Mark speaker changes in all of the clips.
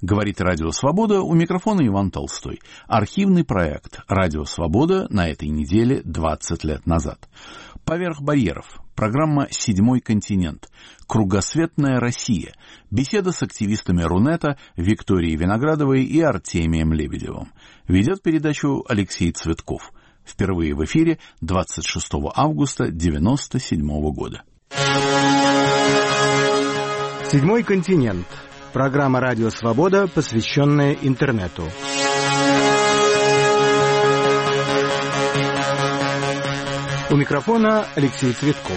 Speaker 1: Говорит Радио Свобода, у микрофона Иван Толстой. Архивный проект «Радио Свобода» на этой неделе 20 лет назад. «Поверх барьеров». Программа «Седьмой континент». «Кругосветная Россия». Беседа с активистами Рунета Викторией Виноградовой и Артемием Лебедевым. Ведет передачу Алексей Цветков. Впервые в эфире 26 августа 1997 года.
Speaker 2: «Седьмой континент». Программа «Радио Свобода», посвященная интернету. У микрофона Алексей Цветков.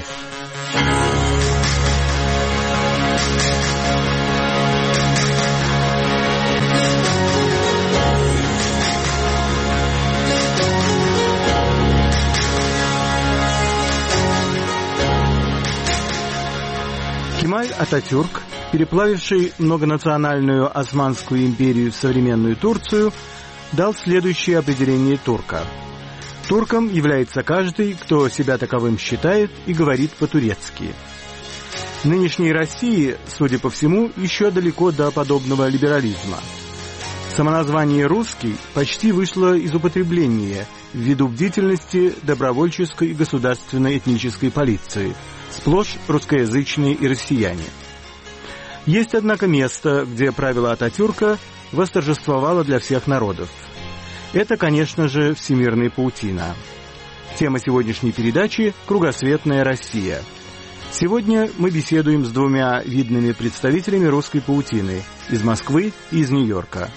Speaker 2: Кемаль Ататюрк, переплавивший многонациональную Османскую империю в современную Турцию, дал следующее определение турка. Турком является каждый, кто себя таковым считает и говорит по-турецки. Нынешней России, судя по всему, еще далеко до подобного либерализма. Самоназвание «русский» почти вышло из употребления ввиду бдительности добровольческой и государственной этнической полиции, сплошь русскоязычные и россияне. Есть, однако, место, где правило Ататюрка восторжествовало для всех народов. Это, конечно же, всемирная паутина. Тема сегодняшней передачи – «Кругосветная Россия». Сегодня мы беседуем с двумя видными представителями русской паутины – из Москвы и из Нью-Йорка.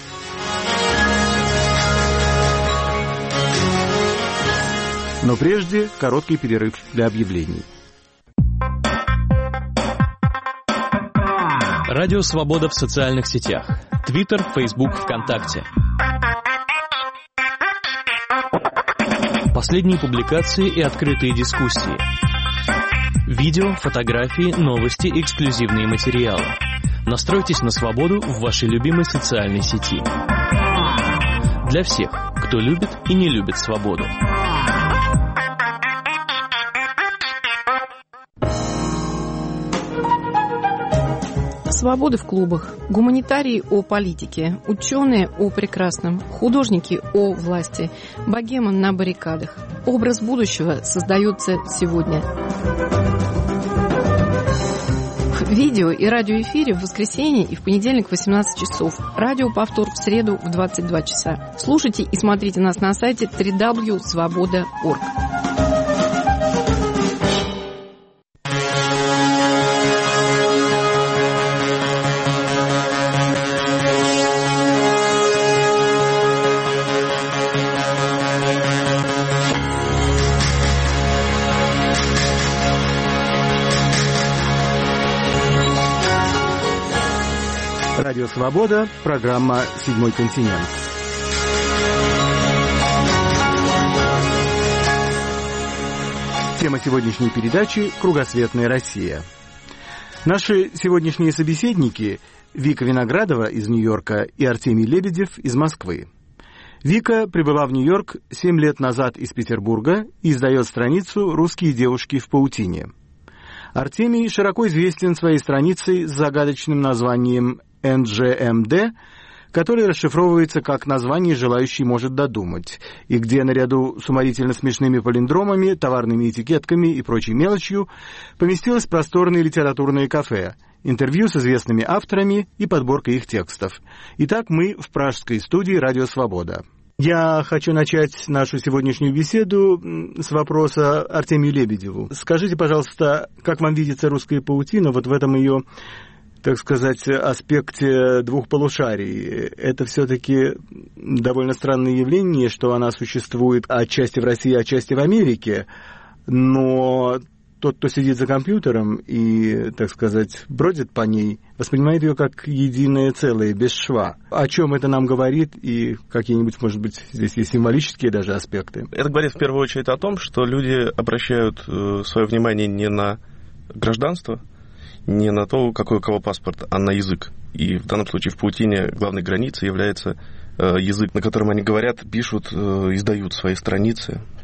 Speaker 2: Но прежде короткий перерыв для объявлений.
Speaker 3: Радио Свобода в социальных сетях. Твиттер, Фейсбук, ВКонтакте. Последние публикации и открытые дискуссии. Видео, фотографии, новости, эксклюзивные материалы. Настройтесь на свободу в вашей любимой социальной сети. Для всех, кто любит и не любит свободу.
Speaker 4: Свободы в клубах, гуманитарии о политике, ученые о прекрасном, художники о власти, богема на баррикадах. Образ будущего создается сегодня. В видео и радиоэфире в воскресенье и в понедельник в 18 часов. Радиоповтор в среду в 22 часа. Слушайте и смотрите нас на сайте www.svoboda.org.
Speaker 2: Радио Свобода, программа «Седьмой континент». Тема сегодняшней передачи – «Кругосветная Россия». Наши сегодняшние собеседники – Вика Виноградова из Нью-Йорка и Артемий Лебедев из Москвы. Вика прибыла в Нью-Йорк 7 лет назад из Петербурга и издает страницу «Русские девушки в паутине». Артемий широко известен своей страницей с загадочным названием NGMD, который расшифровывается как «название желающий может додумать», и где наряду с уморительно смешными палиндромами, товарными этикетками и прочей мелочью поместилось просторное литературное кафе, интервью с известными авторами и подборка их текстов. Итак, мы в пражской студии «Радио Свобода». Я хочу начать нашу сегодняшнюю беседу с вопроса Артемию Лебедеву. Скажите, пожалуйста, как вам видится русская паутина вот в этом ее, так сказать, аспекте двух полушарий? Это все-таки довольно странное явление, что она существует отчасти в России, отчасти в Америке, но тот, кто сидит за компьютером и, так сказать, бродит по ней, воспринимает ее как единое целое, без шва. О чем это нам говорит и какие-нибудь, может быть, здесь есть символические даже аспекты?
Speaker 5: Это говорит в первую очередь о том, что люди обращают свое внимание не на гражданство, не на то, какой у кого паспорт, а на язык. И в данном случае в паутине главной границей является язык, на котором они говорят, пишут, издают свои страницы.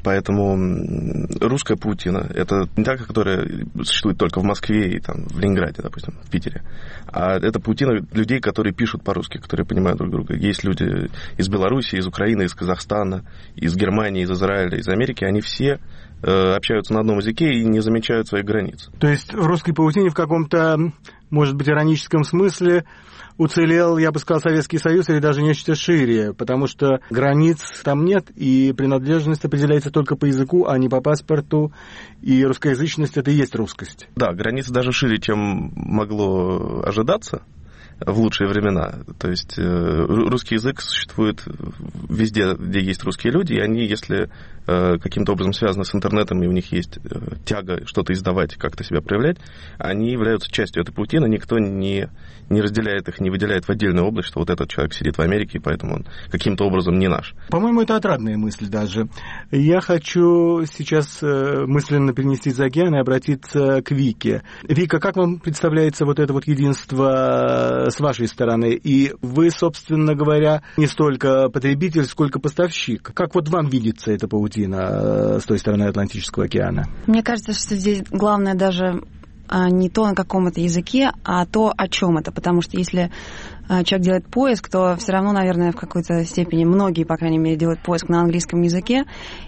Speaker 5: Поэтому русская паутина — это не та, которая существует только в Москве и там, в Ленинграде, допустим, в Питере. А это паутина людей, которые пишут по-русски, которые понимают друг друга. Есть люди из Беларуси, из Украины, из Казахстана, из Германии, из Израиля, из Америки. Они все общаются на одном языке и не замечают своих границ.
Speaker 2: То есть в русской паутине в каком-то, может быть, ироническом смысле уцелел, я бы сказал, Советский Союз или даже нечто шире, потому что границ там нет, и принадлежность определяется только по языку, а не по паспорту, и русскоязычность — это и есть русскость.
Speaker 5: Да, границы даже шире, чем могло ожидаться в лучшие времена. То есть русский язык существует везде, где есть русские люди, и они, если каким-то образом связаны с интернетом, и у них есть тяга что-то издавать, как-то себя проявлять, они являются частью этой паутины, никто не разделяет их, не выделяет в отдельную область, что вот этот человек сидит в Америке, и поэтому он каким-то образом не наш.
Speaker 2: По-моему, это отрадная мысль даже. Я хочу сейчас мысленно перенестись за океан и обратиться к Вике. Вика, как вам представляется вот это вот единство с вашей стороны? И вы, собственно говоря, не столько потребитель, сколько поставщик. Как вот вам видится эта паутина с той стороны Атлантического океана?
Speaker 6: Мне кажется, что здесь главное даже не то, на каком это языке, а то, о чем это. Потому что если человек делает поиск, то все равно, наверное, в какой-то степени, многие, по крайней мере, делают поиск на английском языке.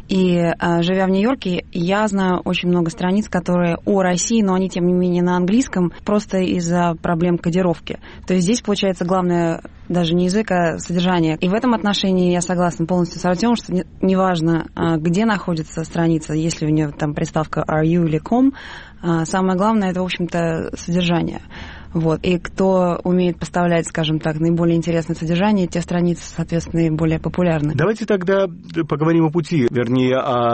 Speaker 6: И живя в Нью-Йорке, я знаю очень много страниц, которые о России, но они, тем не менее, на английском, просто из-за проблем кодировки. То есть здесь, получается, главное даже не язык, а содержание. И в этом отношении я согласна полностью с Артемом, что неважно, где находится страница, если у нее там приставка .ru или .com, самое главное — это, в общем-то, содержание. Вот. И кто умеет поставлять, скажем так, наиболее интересное содержание, те страницы, соответственно, и более популярны.
Speaker 2: Давайте тогда поговорим о пути, вернее,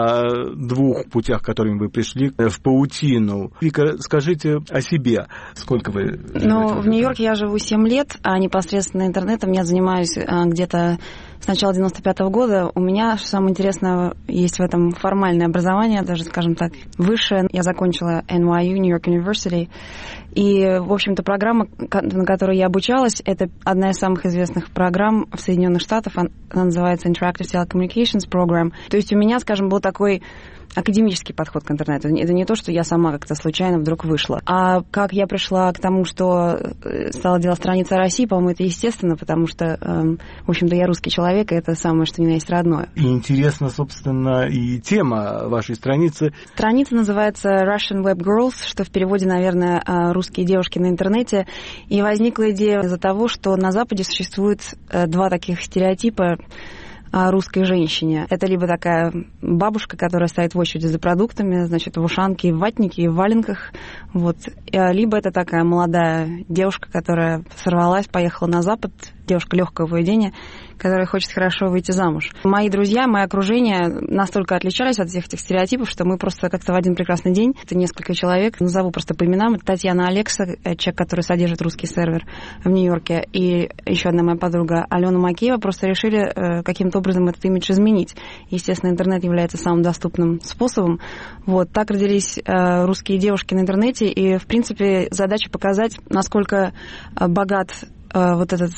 Speaker 2: о двух путях, которыми вы пришли в паутину. Вика, скажите о себе. Сколько вы живете?
Speaker 6: Ну, в Нью-Йорке я живу 7 лет, а непосредственно интернетом я занимаюсь где-то с начала 95-го года. У меня, что самое интересное, есть в этом формальное образование, даже, скажем так, высшее. Я закончила NYU, New York University. И, в общем-то, программа, на которой я обучалась, это одна из самых известных программ в Соединенных Штатах. Она называется Interactive Telecommunications Program. То есть у меня, скажем, был такой академический подход к интернету. Это не то, что я сама как-то случайно вдруг вышла. А как я пришла к тому, что стала делать страницу о России, по-моему, это естественно, потому что, в общем-то, я русский человек, и это самое, что ни на есть родное.
Speaker 2: И интересно, собственно, и тема вашей страницы.
Speaker 6: Страница называется Russian Web Girls, что в переводе, наверное, русские девушки на интернете. И возникла идея из-за того, что на Западе существует два таких стереотипа о русской женщине. Это либо такая бабушка, которая стоит в очереди за продуктами, значит, в ушанке, в ватнике и в валенках, вот. Либо это такая молодая девушка, которая сорвалась, поехала на Запад, девушка легкого поведения, которая хочет хорошо выйти замуж. Мои друзья, мое окружение настолько отличались от всех этих стереотипов, что мы просто как-то в один прекрасный день, это несколько человек, назову просто по именам, это Татьяна Алекса, человек, который содержит русский сервер в Нью-Йорке, и еще одна моя подруга Алена Макеева, просто решили каким-то образом этот имидж изменить. Естественно, интернет является самым доступным способом. Вот, так родились русские девушки на интернете, и, в принципе, задача показать, насколько богат вот этот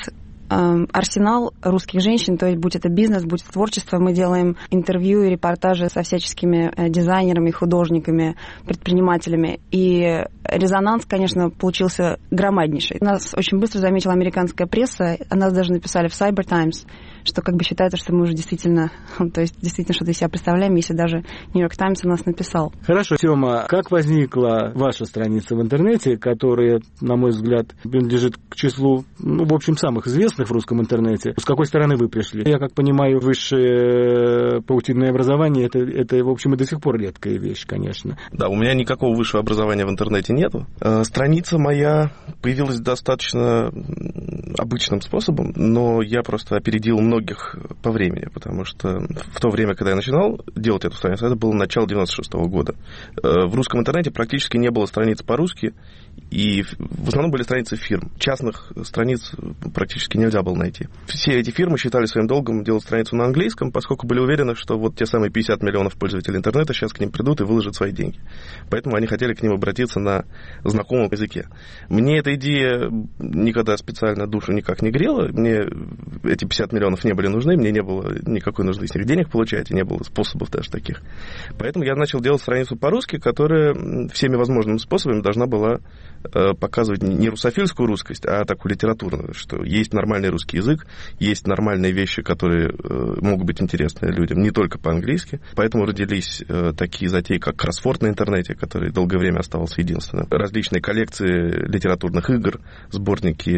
Speaker 6: арсенал русских женщин, то есть будь это бизнес, будь это творчество, мы делаем интервью и репортажи со всяческими дизайнерами, художниками, предпринимателями. И резонанс, конечно, получился громаднейший. Нас очень быстро заметила американская пресса, о нас даже написали в Cyber Times, что как бы считается, что мы уже действительно, то есть действительно что-то из себя представляем, если даже New York Times о нас написал.
Speaker 2: Хорошо, Тёма, как возникла ваша страница в интернете, которая, на мой взгляд, принадлежит к числу, в общем, самых известных в русском интернете? С какой стороны вы пришли? Я, как понимаю, высшее паутинное образование, это, в общем, и до сих пор редкая вещь, конечно.
Speaker 5: Да, у меня никакого высшего образования в интернете нету. Страница моя появилась достаточно обычным способом, но я просто опередил многих по времени, потому что в то время, когда я начинал делать эту страницу, это было начало 96-го года. В русском интернете практически не было страниц по-русски, и в основном были страницы фирм. Частных страниц практически нельзя было найти. Все эти фирмы считали своим долгом делать страницу на английском, поскольку были уверены, что вот те самые 50 миллионов пользователей интернета сейчас к ним придут и выложат свои деньги. Поэтому они хотели к ним обратиться на знакомом языке. Мне эта идея никогда специально душу никак не грела. Мне эти 50 миллионов не были нужны, мне не было никакой нужды с них денег получать, и не было способов даже таких. Поэтому я начал делать страницу по-русски, которая всеми возможными способами должна была показывать не русофильскую русскость, а такую литературную, что есть нормальный русский язык, есть нормальные вещи, которые могут быть интересны людям, не только по-английски. Поэтому родились такие затеи, как кроссворд на интернете, который долгое время оставался единственным. Различные коллекции литературных игр, сборники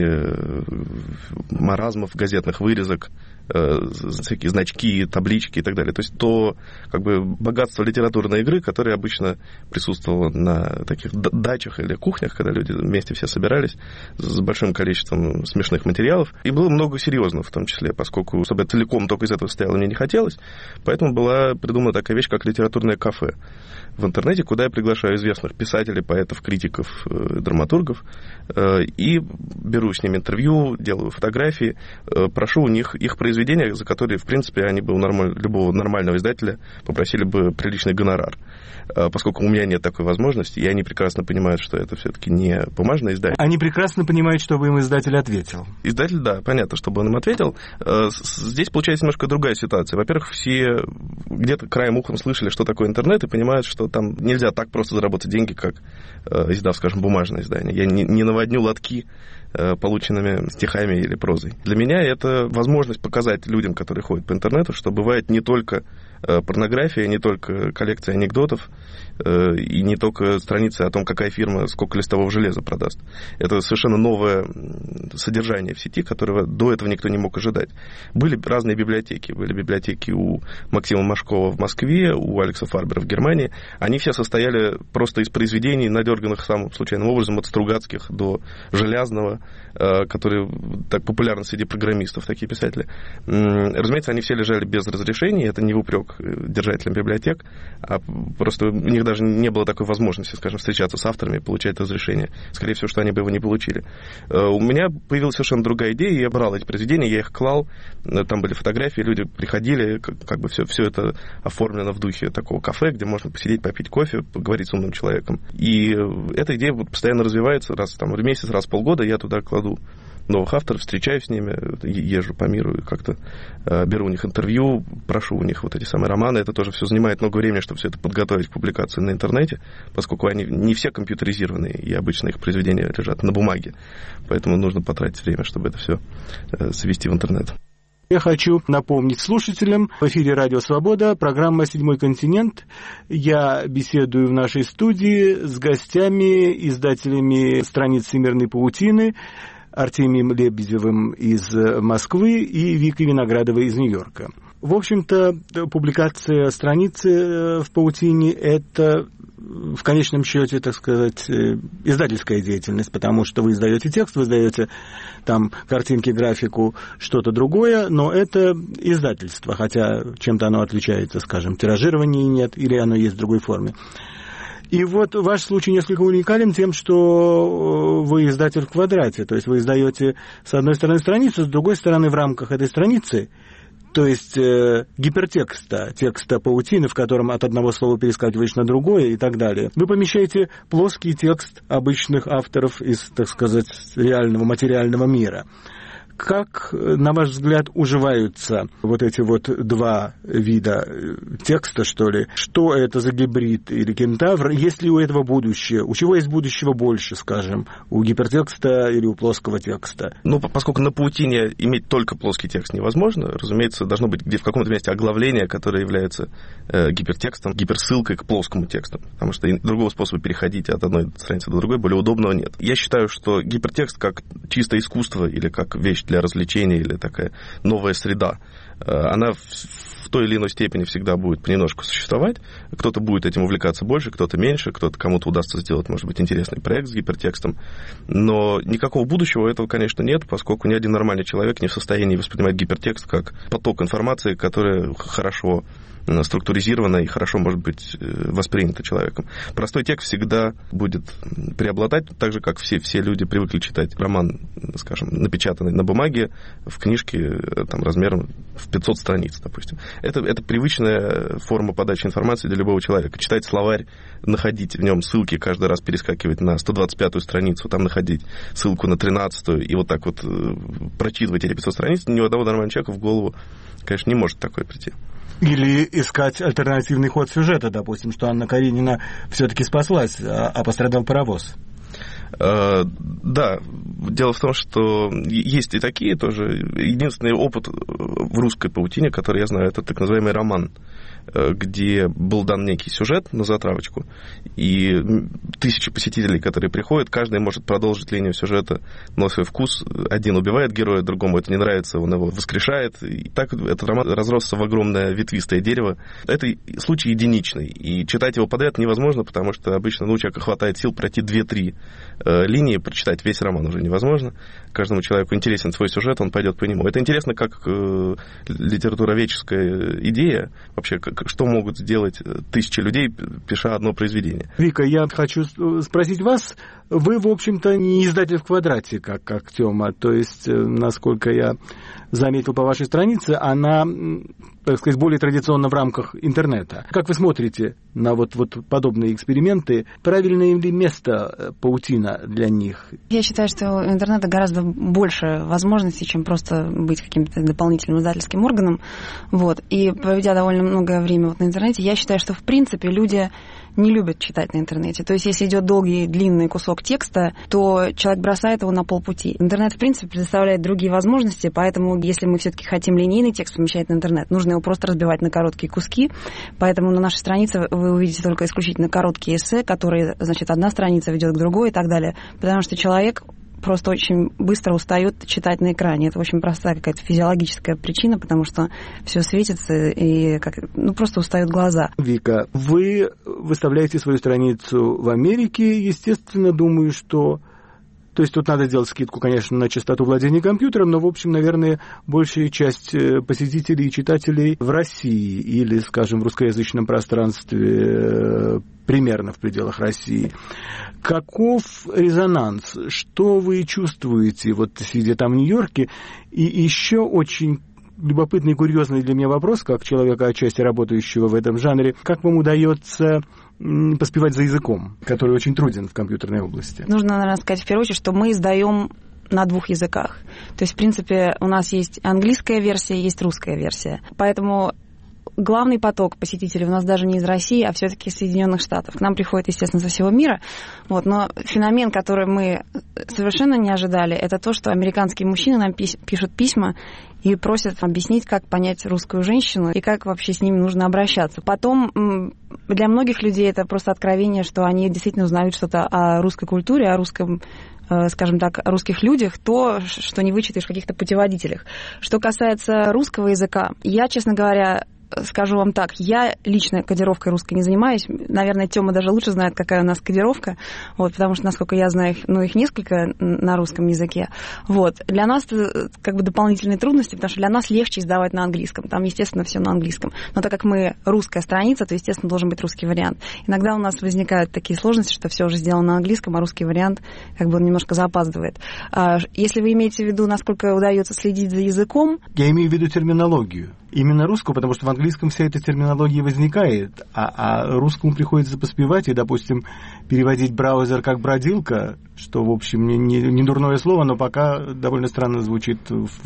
Speaker 5: маразмов, газетных вырезок, всякие значки, таблички и так далее. То есть то как бы богатство литературной игры, которое обычно присутствовало на таких дачах или кухнях, когда люди вместе все собирались с большим количеством смешных материалов. И было много серьезного в том числе, поскольку, чтобы целиком только из этого состояло, мне не хотелось. Поэтому была придумана такая вещь, как литературное кафе в интернете, куда я приглашаю известных писателей, поэтов, критиков, драматургов, и беру с ними интервью, делаю фотографии, прошу у них их произведения, за которые, в принципе, они бы у любого нормального издателя попросили бы приличный гонорар. Поскольку у меня нет такой возможности, и они прекрасно понимают, что это все-таки не бумажное издание.
Speaker 2: Они прекрасно понимают, чтобы им издатель ответил.
Speaker 5: Издатель, да, понятно, чтобы он им ответил. Здесь получается немножко другая ситуация. Во-первых, все где-то краем ухом слышали, что такое интернет, и понимают, что там нельзя так просто заработать деньги, как издав, скажем, бумажное издание. Я не наводню лотки полученными стихами или прозой. Для меня это возможность показать людям, которые ходят по интернету, что бывает не только порнография, не только коллекция анекдотов и не только страницы о том, какая фирма сколько листового железа продаст. Это совершенно новое содержание в сети, которого до этого никто не мог ожидать. Были разные библиотеки. Были библиотеки у Максима Машкова в Москве, у Алекса Фарбера в Германии. Они все состояли просто из произведений, надерганных самым случайным образом от Стругацких до Желязного, которые так популярны среди программистов, такие писатели. Разумеется, они все лежали без разрешения, это не в упрек держателям библиотек, а просто у них даже не было такой возможности, скажем, встречаться с авторами и получать разрешение. Скорее всего, что они бы его не получили. У меня появилась совершенно другая идея, я брал эти произведения, я их клал, там были фотографии, люди приходили, как бы все это оформлено в духе такого кафе, где можно посидеть, попить кофе, поговорить с умным человеком. И эта идея постоянно развивается, раз там, в месяц, раз в полгода я туда кладу новых авторов, встречаюсь с ними, езжу по миру и как-то беру у них интервью, прошу у них вот эти самые романы. Это тоже все занимает много времени, чтобы все это подготовить к публикации на интернете, поскольку они не все компьютеризированные, и обычно их произведения лежат на бумаге. Поэтому нужно потратить время, чтобы это все свести в интернет.
Speaker 2: Я хочу напомнить слушателям, в эфире «Радио Свобода», программа «Седьмой континент». Я беседую в нашей студии с гостями, издателями страниц «Всемирной паутины», Артемием Лебедевым из Москвы и Викой Виноградовой из Нью-Йорка. В общем-то, публикация страницы в паутине – это в конечном счете, так сказать, издательская деятельность, потому что вы издаете текст, вы издаете там картинки, графику, что-то другое, но это издательство, хотя чем-то оно отличается, скажем, тиражирования нет или оно есть в другой форме. И вот ваш случай несколько уникален тем, что вы издатель в квадрате, то есть вы издаете с одной стороны страницу, с другой стороны в рамках этой страницы, то есть гипертекста, текста паутины, в котором от одного слова перескакиваешь на другое и так далее. Вы помещаете плоский текст обычных авторов из, так сказать, реального материального мира. Как, на ваш взгляд, уживаются вот эти вот два вида текста, что ли? Что это за гибрид или кентавр? Есть ли у этого будущее? У чего есть будущего больше, скажем? У гипертекста или у плоского текста?
Speaker 5: Ну, поскольку на паутине иметь только плоский текст невозможно, разумеется, должно быть где в каком-то месте оглавление, которое является гипертекстом, гиперссылкой к плоскому тексту. Потому что другого способа переходить от одной страницы до другой более удобного нет. Я считаю, что гипертекст как чистое искусство или как вещь для развлечения или такая новая среда, она в той или иной степени всегда будет понемножку существовать. Кто-то будет этим увлекаться больше, кто-то меньше, кому-то удастся сделать, может быть, интересный проект с гипертекстом. Но никакого будущего этого, конечно, нет, поскольку ни один нормальный человек не в состоянии воспринимать гипертекст как поток информации, которая хорошо структуризировано и хорошо может быть воспринято человеком. Простой текст всегда будет преобладать, так же, как все люди привыкли читать роман, скажем, напечатанный на бумаге, в книжке там, размером в 500 страниц, допустим. Это привычная форма подачи информации для любого человека. Читать словарь, находить в нем ссылки, каждый раз перескакивать на 125-ю страницу, там находить ссылку на 13-ю, и вот так вот прочитывать эти 500 страниц, ни у одного нормального человека в голову, конечно, не может такое прийти.
Speaker 2: Или искать альтернативный ход сюжета, допустим, что Анна Каренина все-таки спаслась, а пострадал паровоз.
Speaker 5: Да, дело в том, что есть и такие тоже. Единственный опыт в русской паутине, который я знаю, это так называемый роман, где был дан некий сюжет на затравочку, и 1000 посетителей, которые приходят, каждый может продолжить линию сюжета на свой вкус. Один убивает героя, другому это не нравится, он его воскрешает. И так этот роман разросся в огромное ветвистое дерево. Это случай единичный, и читать его подряд невозможно, потому что обычно у человека хватает сил пройти 2-3 линии, прочитать весь роман уже невозможно. Каждому человеку интересен свой сюжет, он пойдет по нему. Это интересно как литературоведческая идея, вообще, что могут сделать 1000 людей, пиша одно произведение.
Speaker 2: Вика, я хочу спросить вас, вы, в общем-то, не издатель в квадрате, как Тёма, то есть, насколько я заметил по вашей странице, она, так сказать, более традиционно в рамках интернета. Как вы смотрите на вот подобные эксперименты? Правильное ли место паутина для них?
Speaker 6: Я считаю, что у интернета гораздо больше возможностей, чем просто быть каким-то дополнительным издательским органом. Вот. И проведя довольно многое время на интернете, я считаю, что в принципе люди не любят читать на интернете. То есть, если идет долгий, длинный кусок текста, то человек бросает его на полпути. Интернет, в принципе, предоставляет другие возможности, поэтому, если мы все-таки хотим линейный текст помещать на интернет, нужно его просто разбивать на короткие куски. Поэтому на нашей странице вы увидите только исключительно короткие эссе, которые, значит, одна страница ведет к другой и так далее. Потому что человек просто очень быстро устает читать на экране. Это очень простая какая-то физиологическая причина, потому что все светится и просто устают глаза.
Speaker 2: Вика, вы выставляете свою страницу в Америке, естественно, думаю, что... То есть тут надо делать скидку, конечно, на частоту владения компьютером, но, в общем, наверное, большая часть посетителей и читателей в России или, скажем, в русскоязычном пространстве примерно в пределах России. Каков резонанс? Что вы чувствуете, вот сидя там в Нью-Йорке? И еще очень любопытный и курьезный для меня вопрос, как человека, отчасти работающего в этом жанре. Как вам удается поспевать за языком, который очень труден в компьютерной области?
Speaker 6: Нужно, наверное, сказать в первую очередь, что мы издаем на 2 языках. То есть, в принципе, у нас есть английская версия, есть русская версия. Поэтому главный поток посетителей у нас даже не из России, а все-таки из Соединенных Штатов. К нам приходят, естественно, со всего мира. Вот. Но феномен, который мы совершенно не ожидали, это то, что американские мужчины нам пишут письма и просят объяснить, как понять русскую женщину и как вообще с ними нужно обращаться. Потом для многих людей это просто откровение, что они действительно узнают что-то о русской культуре, о русском, скажем так, о русских людях, то, что не вычитаешь в каких-то путеводителях. Что касается русского языка, я, честно говоря, скажу вам так, я лично кодировкой русской не занимаюсь. Наверное, Тёма даже лучше знает, какая у нас кодировка, вот, потому что, насколько я знаю, их несколько на русском языке. Вот. Для нас это как бы дополнительные трудности, потому что для нас легче издавать на английском. Там, естественно, все на английском. Но так как мы русская страница, то, естественно, должен быть русский вариант. Иногда у нас возникают такие сложности, что все уже сделано на английском, а русский вариант как бы немножко запаздывает. Если вы имеете в виду, насколько удается следить за языком...
Speaker 2: Я имею в виду терминологию. Именно русскую, потому что в английском вся эта терминология возникает, а русскому приходится поспевать и, допустим, переводить браузер как бродилка, что, в общем, не дурное слово, но пока довольно странно звучит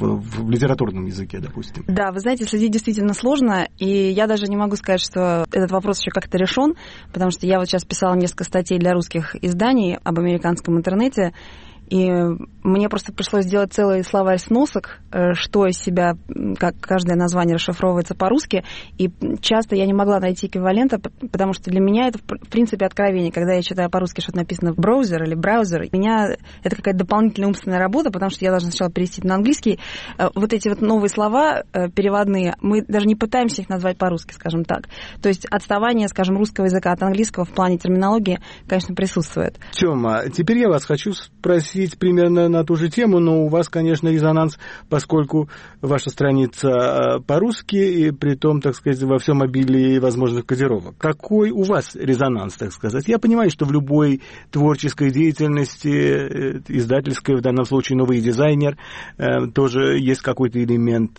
Speaker 2: в литературном языке, допустим.
Speaker 6: Да, вы знаете, следить действительно сложно, и я даже не могу сказать, что этот вопрос еще как-то решен, потому что я вот сейчас писала несколько статей для русских изданий об американском интернете, и мне просто пришлось сделать целый словарь сносок, что из себя, как каждое название расшифровывается по-русски, и часто я не могла найти эквивалента, потому что для меня это, в принципе, откровение. Когда я читаю по-русски что-то написано в браузер или браузер, у меня это какая-то дополнительная умственная работа, потому что я должна сначала перевести на английский. Вот эти вот новые слова переводные, мы даже не пытаемся их назвать по-русски, скажем так. То есть отставание, скажем, русского языка от английского в плане терминологии, конечно, присутствует.
Speaker 2: Тёма, теперь я вас хочу спросить спросить примерно на ту же тему, но у вас, конечно, резонанс, поскольку ваша страница по-русски, и при том, так сказать, во всем обилии возможных кодировок. Какой у вас резонанс, так сказать? Я понимаю, что в любой творческой деятельности, издательской, в данном случае новый дизайнер, тоже есть какой-то элемент,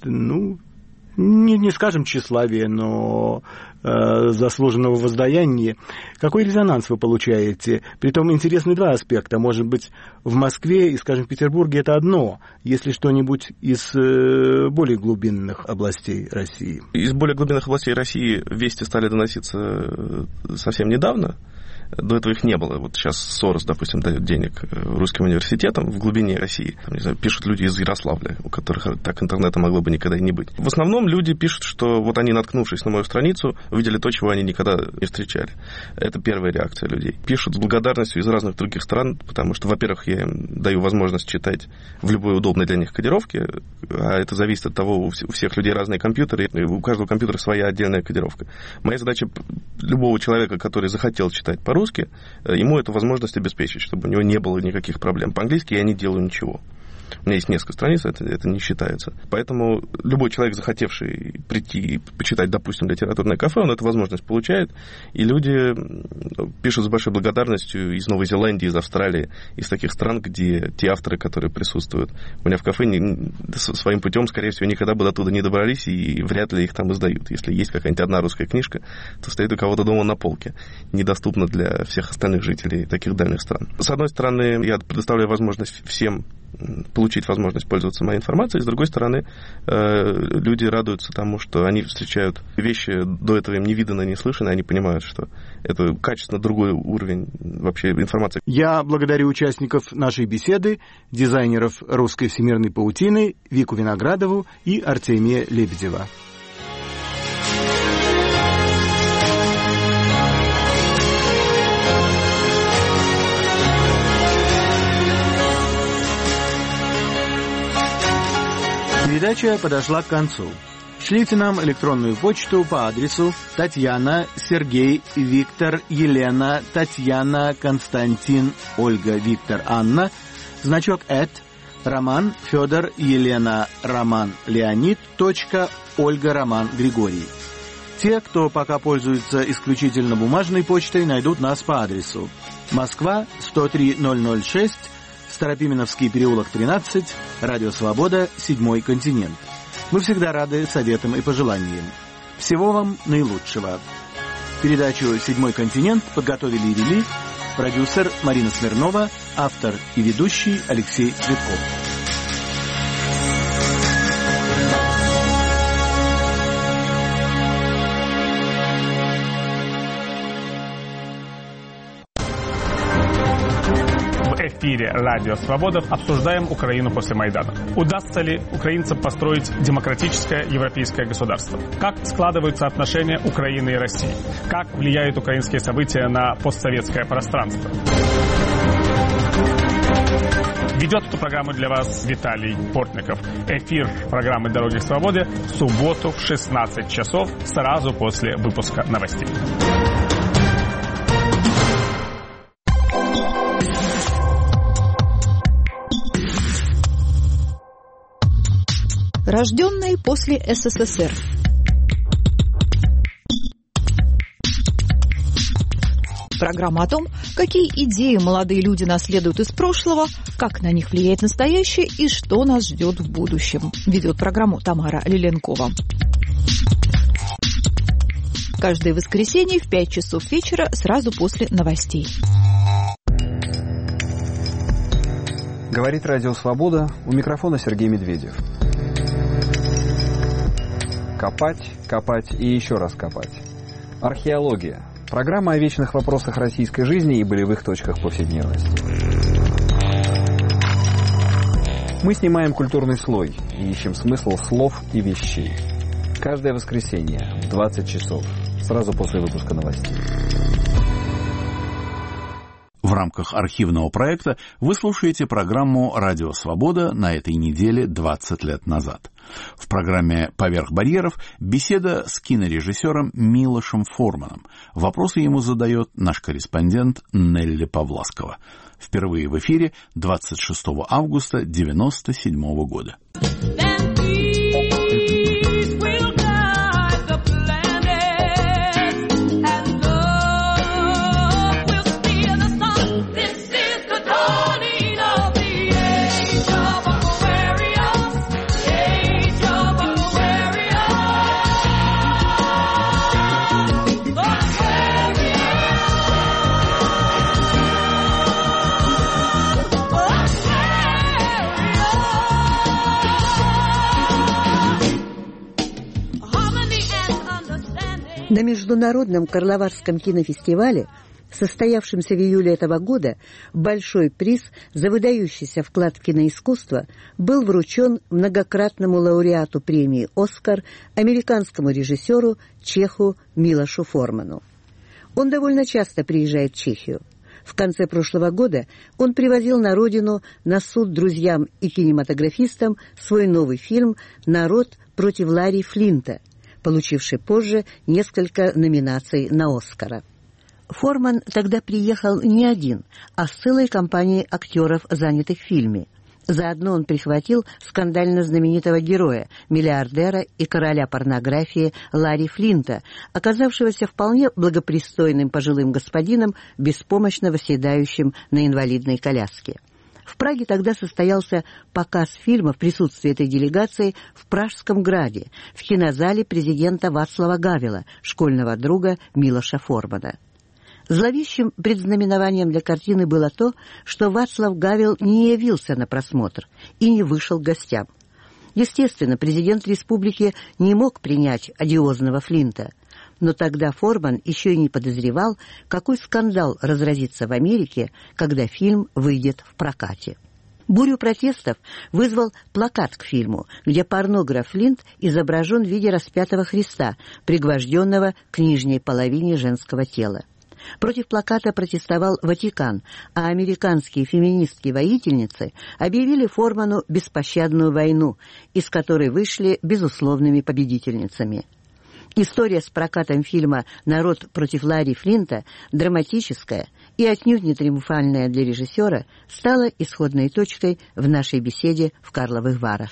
Speaker 2: не скажем тщеславия, но заслуженного воздаяния. Какой резонанс вы получаете? Притом интересны два аспекта. Может быть, в Москве и, скажем, в Петербурге это одно, если что-нибудь из более глубинных областей России.
Speaker 5: Из более глубинных областей России вести стали доноситься совсем недавно. До этого их не было. Вот сейчас Сорос, допустим, дает денег русским университетам в глубине России. Там, не знаю, пишут люди из Ярославля, у которых так интернета могло бы никогда и не быть. В основном люди пишут, что вот они, наткнувшись на мою страницу, увидели то, чего они никогда не встречали. Это первая реакция людей. Пишут с благодарностью из разных других стран, потому что, во-первых, я им даю возможность читать в любой удобной для них кодировке, а это зависит от того, у всех людей разные компьютеры, и у каждого компьютера своя отдельная кодировка. Моя задача любого человека, который захотел читать по-русски, ему эту возможность обеспечить, чтобы у него не было никаких проблем. По-английски я не делаю ничего. У меня есть несколько страниц, это не считается. Поэтому любой человек, захотевший прийти и почитать, допустим, литературное кафе, он эту возможность получает. И люди пишут с большой благодарностью из Новой Зеландии, из Австралии, из таких стран, где те авторы, которые присутствуют у меня в кафе, своим путем, скорее всего, никогда бы оттуда не добрались, и вряд ли их там издают. Если есть какая-нибудь одна русская книжка, то стоит у кого-то дома на полке, недоступна для всех остальных жителей таких дальних стран. С одной стороны, я предоставляю возможность всем получить возможность пользоваться моей информацией. С другой стороны, люди радуются тому, что они встречают вещи, до этого им не видано, не слышно, и они понимают, что это качественно другой уровень вообще информации.
Speaker 2: Я благодарю участников нашей беседы, дизайнеров русской всемирной паутины Вику Виноградову и Артемия Лебедева. Передача подошла к концу. Шлите нам электронную почту по адресу Татьяна, Сергей, Виктор, Елена, Татьяна, Константин, Ольга, Виктор, Анна, значок @ Роман, Федор, Елена, Роман, Леонид, Ольга, Роман, Григорий. Те, кто пока пользуется исключительно бумажной почтой, найдут нас по адресу Москва, 103-006, Старопименовский переулок, 13, Радио Свобода, 7 континент. Мы всегда рады советам и пожеланиям. Всего вам наилучшего. Передачу «7 континент» подготовили и вели продюсер Марина Смирнова, автор и ведущий Алексей Цветков.
Speaker 7: В эфире «Радио Свобода» обсуждаем Украину после Майдана. Удастся ли украинцам построить демократическое европейское государство? Как складываются отношения Украины и России? Как влияют украинские события на постсоветское пространство? Ведет эту программу для вас Виталий Портников. Эфир программы «Дороги к свободе» в субботу в 16 часов, сразу после выпуска новостей.
Speaker 8: Рожденные после СССР. Программа о том, какие идеи молодые люди наследуют из прошлого, как на них влияет настоящее и что нас ждет в будущем. Ведет программу Тамара Лиленкова. Каждое воскресенье в 5 часов вечера, сразу после новостей.
Speaker 9: Говорит Радио Свобода, у микрофона Сергей Медведев. Копать, копать и еще раз копать. Археология. Программа о вечных вопросах российской жизни и болевых точках повседневности. Мы снимаем культурный слой и ищем смысл слов и вещей. Каждое воскресенье в 20 часов, сразу после выпуска новостей.
Speaker 1: В рамках архивного проекта вы слушаете программу «Радио Свобода» на этой неделе 20 лет назад. В программе «Поверх барьеров» беседа с кинорежиссером Милошем Форманом. Вопросы ему задает наш корреспондент Нелли Павласкова. Впервые в эфире 26 августа 1997 года.
Speaker 10: На Международном Карловарском кинофестивале, состоявшемся в июле этого года, большой приз за выдающийся вклад в киноискусство был вручен многократному лауреату премии «Оскар», американскому режиссеру, чеху Милошу Форману. Он довольно часто приезжает в Чехию. В конце прошлого года он привозил на родину на суд друзьям и кинематографистам свой новый фильм «Народ против Ларри Флинта», получивший позже несколько номинаций на «Оскара». Форман тогда приехал не один, а с целой компанией актеров, занятых в фильме. Заодно он прихватил скандально знаменитого героя, миллиардера и короля порнографии Ларри Флинта, оказавшегося вполне благопристойным пожилым господином, беспомощно восседающим на инвалидной коляске. В Праге тогда состоялся показ фильма в присутствии этой делегации в Пражском граде, в кинозале президента Вацлава Гавела, школьного друга Милоша Формана. Зловещим предзнаменованием для картины было то, что Вацлав Гавел не явился на просмотр и не вышел к гостям. Естественно, президент республики не мог принять одиозного Флинта, но тогда Форман еще и не подозревал, какой скандал разразится в Америке, когда фильм выйдет в прокате. Бурю протестов вызвал плакат к фильму, где порнограф Флинт изображен в виде распятого Христа, пригвожденного к нижней половине женского тела. Против плаката протестовал Ватикан, а американские феминистки-воительницы объявили Форману беспощадную войну, из которой вышли безусловными победительницами. История с прокатом фильма «Народ против Ларри Флинта», драматическая и отнюдь не триумфальная для режиссера, стала исходной точкой в нашей беседе в Карловых Варах.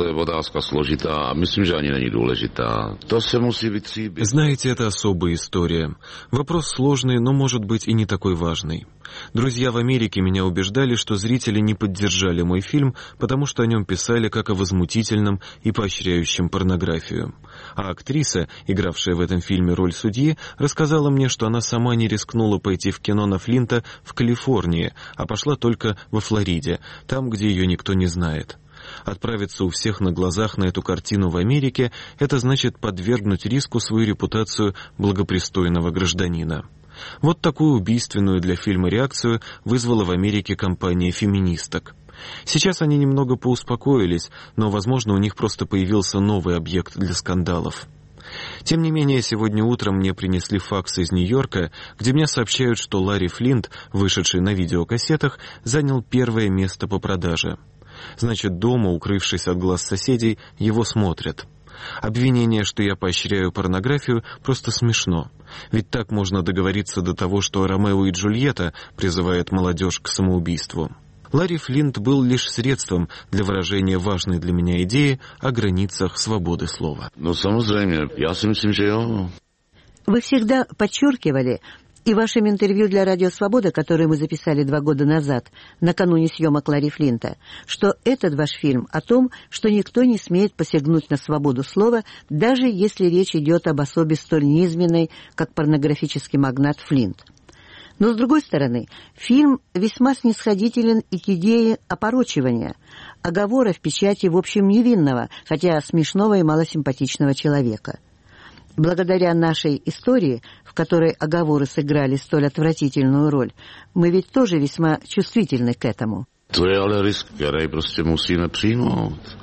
Speaker 11: Знаете, это особая история. Вопрос сложный, но, может быть, и не такой важный. Друзья в Америке меня убеждали, что зрители не поддержали мой фильм, потому что о нем писали как о возмутительном и поощряющем порнографию. А актриса, игравшая в этом фильме роль судьи, рассказала мне, что она сама не рискнула пойти в кино на Флинта в Калифорнии, а пошла только во Флориде, там, где ее никто не знает. Отправиться у всех на глазах на эту картину в Америке – это значит подвергнуть риску свою репутацию благопристойного гражданина. Вот такую убийственную для фильма реакцию вызвала в Америке кампания феминисток. Сейчас они немного поуспокоились, но, возможно, у них просто появился новый объект для скандалов. Тем не менее, сегодня утром мне принесли факс из Нью-Йорка, где мне сообщают, что Ларри Флинт, вышедший на видеокассетах, занял первое место по продаже. Значит, дома, укрывшись от глаз соседей, его смотрят. Обвинение, что я поощряю порнографию, просто смешно. Ведь так можно договориться до того, что Ромео и Джульетта призывает молодежь к самоубийству. Ларри Флинт был лишь средством для выражения важной для меня идеи о границах свободы слова.
Speaker 10: Вы всегда подчеркивали, и в вашем интервью для «Радио Свобода», которое мы записали 2 года назад, накануне съемок Ларри Флинта, что этот ваш фильм о том, что никто не смеет посягнуть на свободу слова, даже если речь идет об особе столь низменной, как порнографический магнат Флинт. Но, с другой стороны, фильм весьма снисходителен и к идее опорочивания, оговора в печати в общем невинного, хотя смешного и малосимпатичного человека. Благодаря нашей истории, в которой оговоры сыграли столь отвратительную роль, мы ведь тоже весьма чувствительны к этому.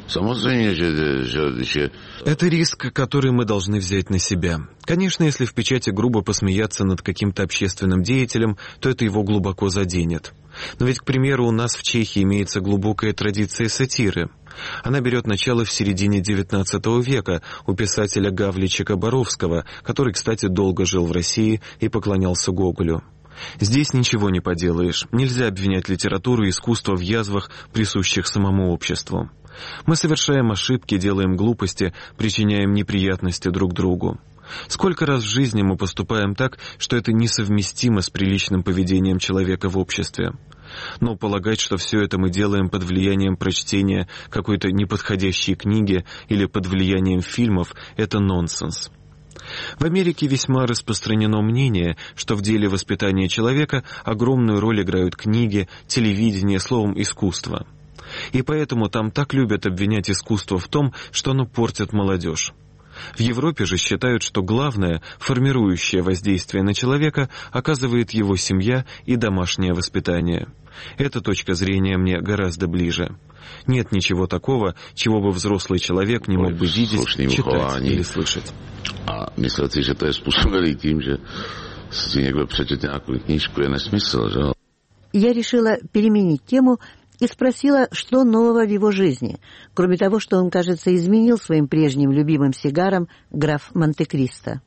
Speaker 11: Это риск, который мы должны взять на себя. Конечно, если в печати грубо посмеяться над каким-то общественным деятелем, то это его глубоко заденет. Но ведь, к примеру, у нас в Чехии имеется глубокая традиция сатиры. Она берет начало в середине XIX века у писателя Гавличика Боровского, который, кстати, долго жил в России и поклонялся Гоголю. Здесь ничего не поделаешь. Нельзя обвинять литературу и искусство в язвах, присущих самому обществу. Мы совершаем ошибки, делаем глупости, причиняем неприятности друг другу. Сколько раз в жизни мы поступаем так, что это несовместимо с приличным поведением человека в обществе. Но полагать, что все это мы делаем под влиянием прочтения какой-то неподходящей книги или под влиянием фильмов, это нонсенс. В Америке весьма распространено мнение, что в деле воспитания человека огромную роль играют книги, телевидение, словом, искусство. И поэтому там так любят обвинять искусство в том, что оно портит молодежь. В Европе же считают, что главное, формирующее воздействие на человека, оказывает его семья и домашнее воспитание. Эта точка зрения мне гораздо ближе. Нет ничего такого, чего бы взрослый человек не мог бы видеть, читать или слышать.
Speaker 12: A myslet si, že to je způsobený tím, že si někdo přečet nějakou knížku, je nesmysl, že?
Speaker 10: Я решила переменить тему и спросила, что нового в его жизни, кроме того, что он, кажется, изменил своим прежним любимым сигарам граф Монте-Кристо.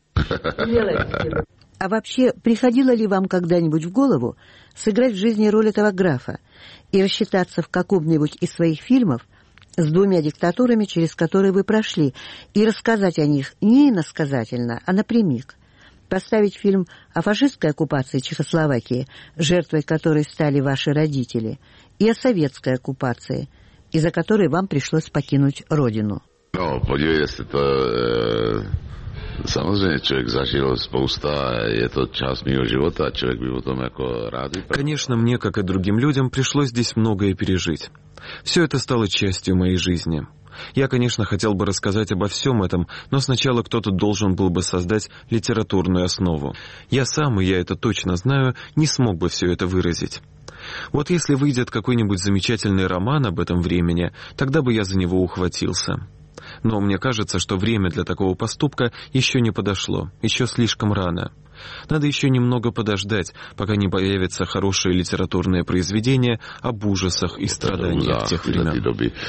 Speaker 10: А вообще, приходило ли вам когда-нибудь в голову сыграть в жизни роль этого графа и рассчитаться в каком-нибудь из своих фильмов с двумя диктатурами, через которые вы прошли, и рассказать о них не иносказательно, а напрямик? Поставить фильм о фашистской оккупации Чехословакии, жертвой которой стали ваши родители, и о советской оккупации, из-за которой вам пришлось покинуть родину.
Speaker 12: Podívejte, to samozřejmě člověk zažil spousta, je to část mýho života, člověk by o tom jako rád.
Speaker 11: Конечно, мне, как и другим людям, пришлось здесь многое пережить. Все это стало частью моей жизни. Я, конечно, хотел бы рассказать обо всем этом, но сначала кто-то должен был бы создать литературную основу. Я сам, и я это точно знаю, не смог бы все это выразить. Вот если выйдет какой-нибудь замечательный роман об этом времени, тогда бы я за него ухватился. Но мне кажется, что время для такого поступка еще не подошло, еще слишком рано. Надо еще немного подождать, пока не появится хорошее литературное произведение об ужасах и страданиях тех времен.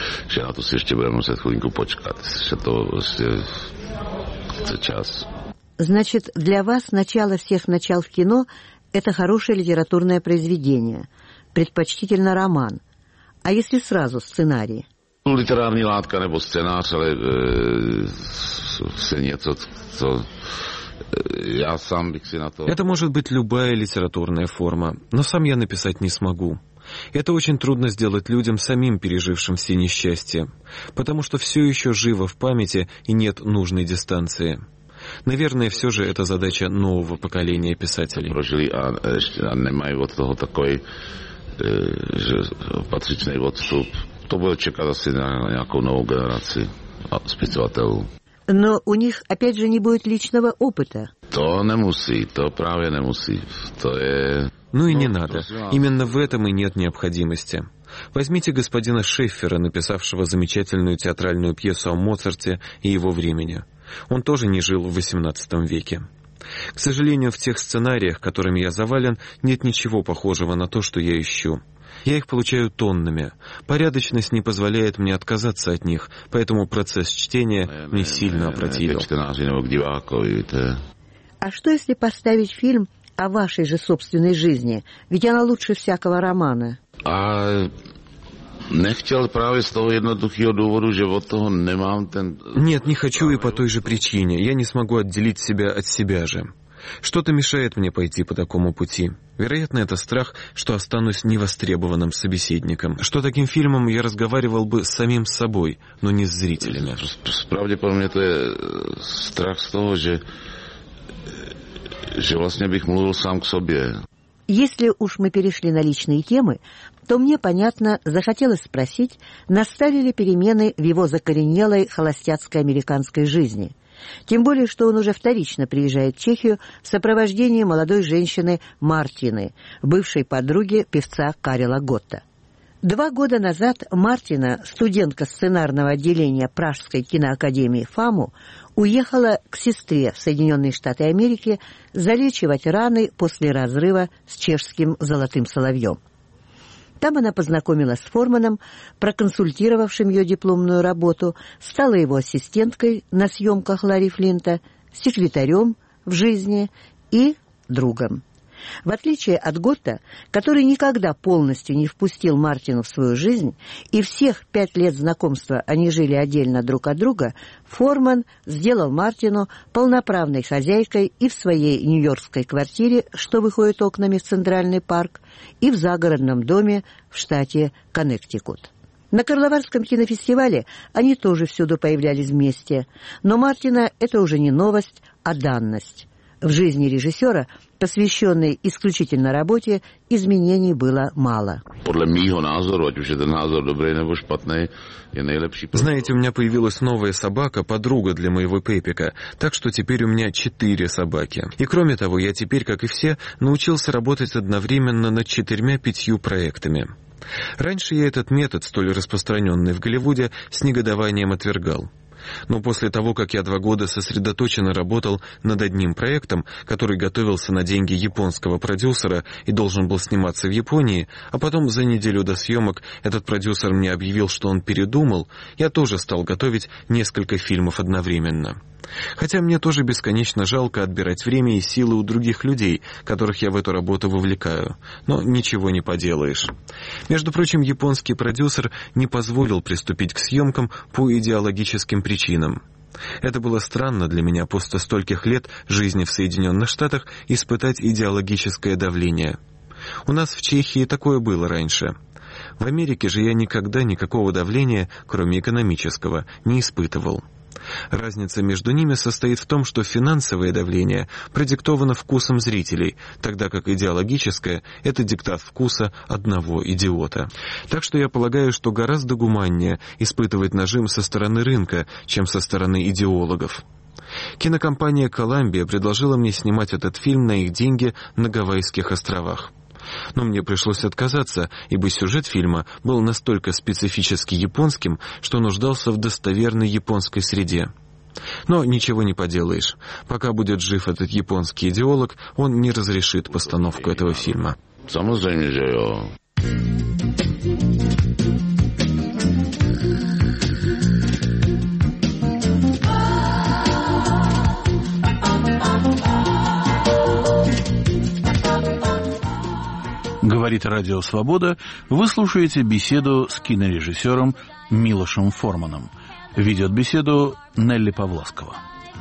Speaker 10: Значит, для вас начало всех начал в кино – это хорошее литературное произведение, предпочтительно роман. А если сразу сценарий?
Speaker 12: Literární látka nebo scénář, ale se něco, co я сам bych si na to...
Speaker 11: Это может быть любая литературная форма, но сам я написать не смогу. Это очень трудно сделать людям, самим пережившим все несчастья, потому что все еще живо в памяти и нет нужной дистанции. Наверное, все же это задача нового поколения писателей.
Speaker 12: Прожили, а немає от того такой патричный отступ. To bude čekat asi na nějakou novou generaci spisovatelů.
Speaker 10: Но у них, опять же, не будет личного опыта.
Speaker 12: To nemusí, to právě nemusí. To je...
Speaker 11: Ну и не надо. Именно в этом и нет необходимости. Возьмите господина Шеффера, написавшего замечательную театральную пьесу о Моцарте и его времени. Он тоже не жил в XVIII веке. К сожалению, в тех сценариях, которыми я завален, нет ничего похожего на то, что я ищу. Я их получаю тоннами. Порядочность не позволяет мне отказаться от них, поэтому процесс чтения мне сильно опротивил.
Speaker 10: А что, если поставить фильм о вашей же собственной жизни? Ведь она лучше всякого романа.
Speaker 12: Нехtěl právě z toho jednoduchého důvodu, že od toho nemám ten...
Speaker 11: Нет, не хочу и по той же причине. Я не смогу отделить себя от себя же. Что-то мешает мне пойти по такому пути. Вероятно, это страх, что останусь невостребованным собеседником. Что таким фильмом я разговаривал бы с самим собой, но не с зрителями.
Speaker 12: Правděpodobně to je strach z toho, že vlastně bych mluvil sám k sobě.
Speaker 10: Если уж мы перешли на личные темы, то мне, понятно, захотелось спросить, настали ли перемены в его закоренелой холостяцкой американской жизни. Тем более, что он уже вторично приезжает в Чехию в сопровождении молодой женщины Мартины, бывшей подруги певца Карела Готта. 2 года назад Мартина, студентка сценарного отделения Пражской киноакадемии ФАМУ, уехала к сестре в Соединенные Штаты Америки залечивать раны после разрыва с чешским «Золотым соловьем». Там она познакомилась с Форманом, проконсультировавшим ее дипломную работу, стала его ассистенткой на съемках Ларри Флинта, секретарем в жизни и другом. В отличие от Готта, который никогда полностью не впустил Мартину в свою жизнь, и всех 5 лет знакомства они жили отдельно друг от друга, Форман сделал Мартину полноправной хозяйкой и в своей нью-йоркской квартире, что выходит окнами в Центральный парк, и в загородном доме в штате Коннектикут. На Карловарском кинофестивале они тоже всюду появлялись вместе, но Мартина это уже не новость, а данность. В жизни режиссера, посвященной исключительно работе, изменений было мало.
Speaker 11: Знаете, у меня появилась новая собака, подруга для моего Пепика, так что теперь у меня 4 собаки. И кроме того, я теперь, как и все, научился работать одновременно над 4-5 проектами. Раньше я этот метод, столь распространенный в Голливуде, с негодованием отвергал. Но после того, как я 2 года сосредоточенно работал над одним проектом, который готовился на деньги японского продюсера и должен был сниматься в Японии, а потом за неделю до съемок этот продюсер мне объявил, что он передумал, я тоже стал готовить несколько фильмов одновременно. Хотя мне тоже бесконечно жалко отбирать время и силы у других людей, которых я в эту работу вовлекаю. Но ничего не поделаешь. Между прочим, японский продюсер не позволил приступить к съемкам по идеологическим причинам. Это было странно для меня после стольких лет жизни в Соединенных Штатах испытать идеологическое давление. У нас в Чехии такое было раньше. В Америке же я никогда никакого давления, кроме экономического, не испытывал. Разница между ними состоит в том, что финансовое давление продиктовано вкусом зрителей, тогда как идеологическое – это диктат вкуса одного идиота. Так что я полагаю, что гораздо гуманнее испытывать нажим со стороны рынка, чем со стороны идеологов. Кинокомпания «Коламбия» предложила мне снимать этот фильм на их деньги на Гавайских островах. Но мне пришлось отказаться, ибо сюжет фильма был настолько специфически японским, что нуждался в достоверной японской среде. Но ничего не поделаешь. Пока будет жив этот японский идеолог, он не разрешит постановку этого фильма.
Speaker 1: Говорит Радио Свобода, вы слушаете беседу с кинорежиссером Милошем Форманом. Ведет беседу Нелли Павласкова.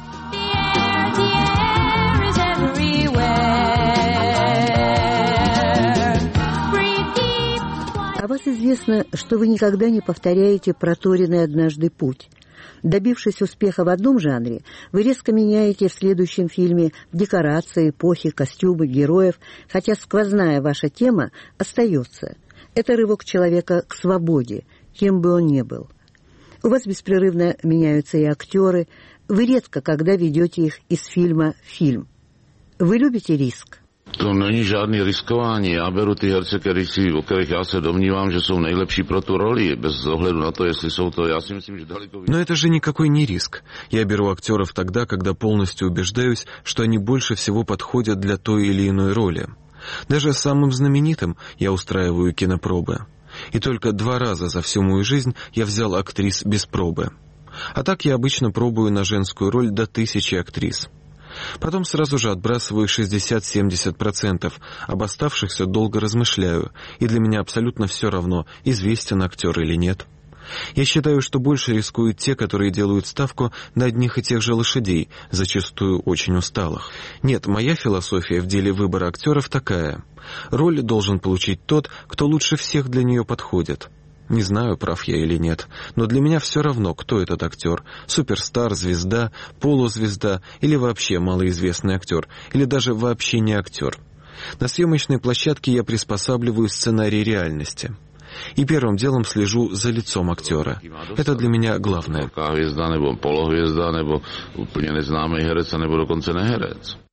Speaker 10: О вас известно, что вы никогда не повторяете проторенный однажды путь. Добившись успеха в одном жанре, вы резко меняете в следующем фильме декорации, эпохи, костюмы, героев, хотя сквозная ваша тема остается. Это рывок человека к свободе, кем бы он ни был. У вас беспрерывно меняются и актеры, вы редко когда ведете их из фильма в фильм. Вы любите риск?
Speaker 12: To není žádný riskování. Já beru ty herce, o kterých já se domnívám, že jsou nejlepší pro tu roli, bez ohledu na to, jestli jsou to. Já si myslím, že daleko...
Speaker 11: Но это же никакой не риск. Я беру актеров тогда, когда полностью убеждаюсь, что они больше всего подходят для той или иной роли. Даже самым знаменитым я устраиваю кинопробы. И только 2 раза за всю мою жизнь я взял актрис без пробы. А так я обычно пробую на женскую роль до 1000 актрис. Потом сразу же отбрасываю 60-70%, об оставшихся долго размышляю, и для меня абсолютно все равно, известен актер или нет. Я считаю, что больше рискуют те, которые делают ставку на одних и тех же лошадей, зачастую очень усталых. Нет, моя философия в деле выбора актеров такая. Роль должен получить тот, кто лучше всех для нее подходит. Не знаю, прав я или нет, но для меня все равно, кто этот актер. Суперстар, звезда, полузвезда или вообще малоизвестный актер, или даже вообще не актер. На съемочной площадке я приспосабливаю сценарий реальности. И первым делом слежу за лицом актера. Это для меня главное.